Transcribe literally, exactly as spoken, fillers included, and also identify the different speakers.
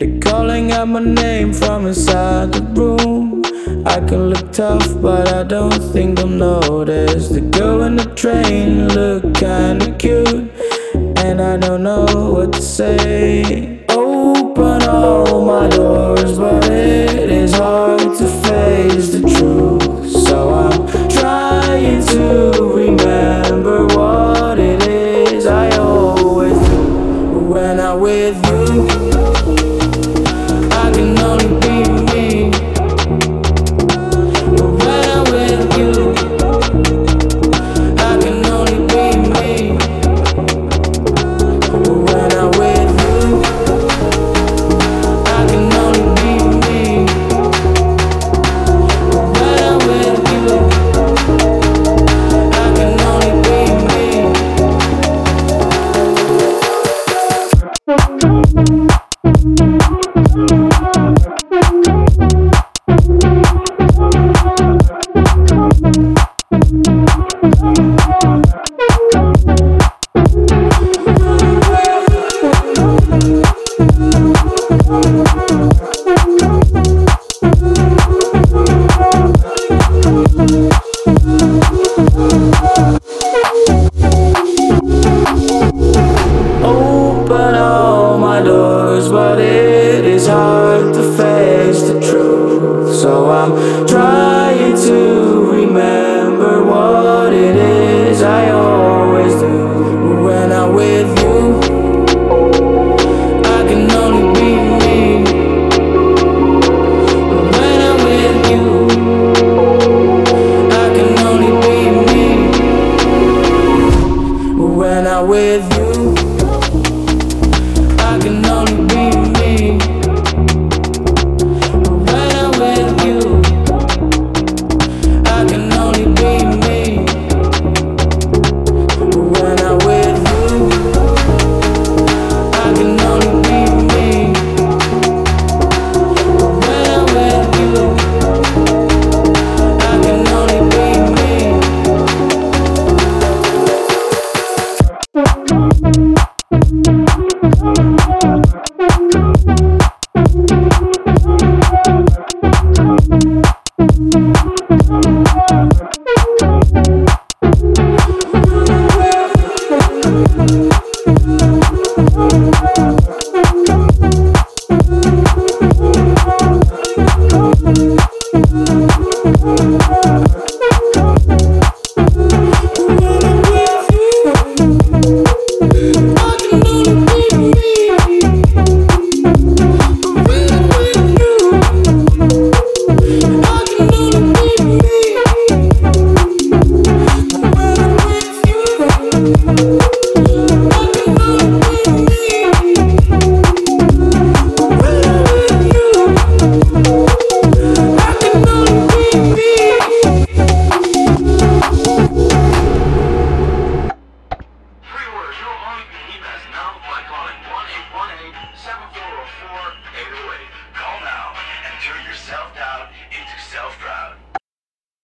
Speaker 1: They're calling out my name from inside the room. I can look tough, but I don't think they'll notice. The girl in the train look kinda cute, and I don't know what to say. Open all my doors, but it is hard to face the truth. So I'm trying to remember what it is I always do. When I'm with you, I can only be me. When I'm with you, I can only be me. When I'm with you, I can only be me. When I'm with you, I can only be me. Open all my doors, but it is hard to face the truth. So I'm trying to remember what it is I always do. When I'm with you, I can only be me. When I'm with you, I can only be me. When I'm with you, I can only be me. When I'm with you, I can only be me. When I'm with you, I can only be me. When I'm with you, I can only be me. We'll be right back.